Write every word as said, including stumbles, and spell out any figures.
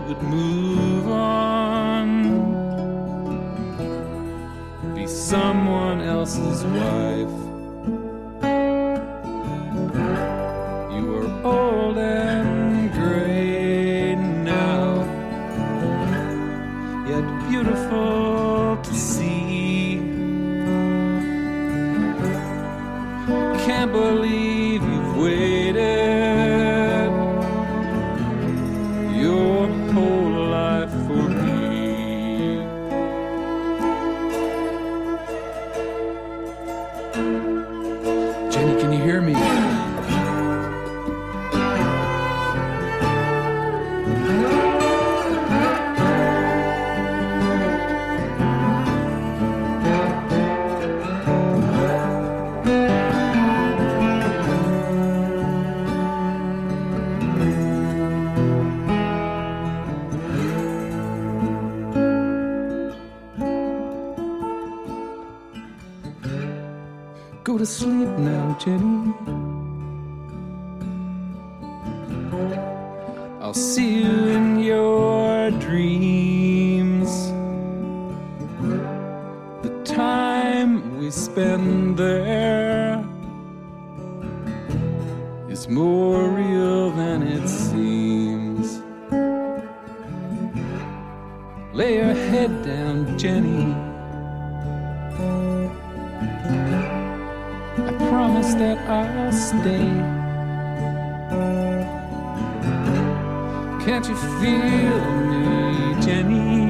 would move on, be someone else's wife. You are old and gray now, yet beautiful to see. Can't believe you've waited your whole life for me. Jenny, can you hear me? Go to sleep now, Jenny. I'll see you in your dreams. The time we spend there is more real than it seems. Lay your head down, Jenny. Promise that I'll stay. Can't you feel me, Jenny?